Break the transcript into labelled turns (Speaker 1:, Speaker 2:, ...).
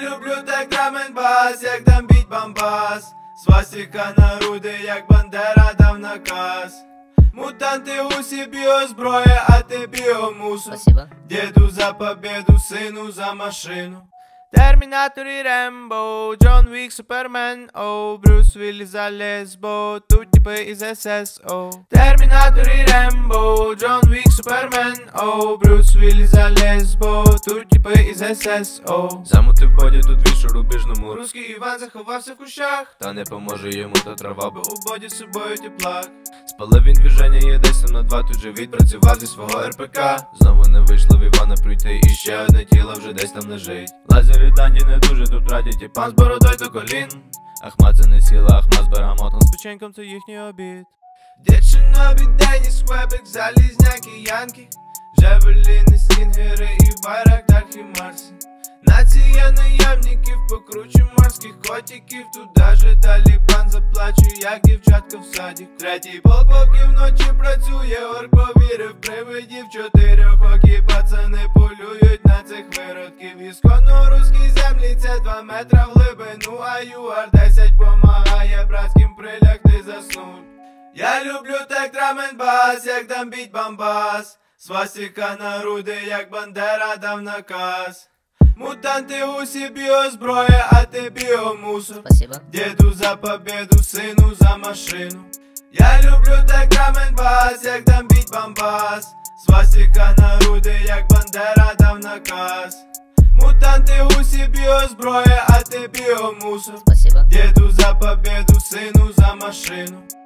Speaker 1: Я люблю так драм-н-бас, як там біть бамбас. Свастика на груди, як Бандера дав наказ. Мутанти усі біозброя, а ти біомусор.
Speaker 2: Спасибо.
Speaker 1: Діду за победу, сину за машину.
Speaker 3: Термінатор і Рембо, Джон Вік, Супермен, оу, Брюс Вілліс за лесбо, тут типи із ССО. Термінатор і Рембо, Джон Вік, Супермен, оу, Брюс Вілліс за лесбо, тут типи із ССО.
Speaker 1: Замутив боді тут вішу рубіжному.
Speaker 3: Русський Іван заховався в кущах,
Speaker 1: Та не поможе йому та трава, бо у боді з собою теплак. Спалив він движення, є десь там на 2, тут же відпрацював зі свого РПК. Знову не вийшло в Івана прийти, і ще одне тіло вже десь там лежить. Лазери данді не дуже тут радять, і пан з бородою до колін. Ахмат це не сіла, Ахмат з бергамотом, з
Speaker 3: печеньком це їхній обід.
Speaker 1: Дівчинові Деніс, Хвебек, залізняки, янки. Жевеліни, стінгери і байрактар Хімарси. Нація наємників, покруче морських котиків. Тут даже Талібан заплачує, як дівчатка в садик. Третій полк поки вночі працює, орк повірив привидів. 4 окі пацани полюють на цих виродків. Ісконно руській землі це 2 метра в глибину, а ЮАР-10 помагає братським прилягти заснуть. Я люблю так драм-н-бас, як там біть бамбас. Свастика на груди, як Бандера дав наказ. Мутанти усі біозброя, а ти біомусор.
Speaker 2: Спасибо.
Speaker 1: Діду за победу, сину за машину. Я люблю так драм-н-бас, як там біть бамбас. Свастика на груди, як Бандера дав наказ. Мутанти усі біозброя, а ти біомусор.
Speaker 2: Спасибо.
Speaker 1: Діду за победу, сину за машину.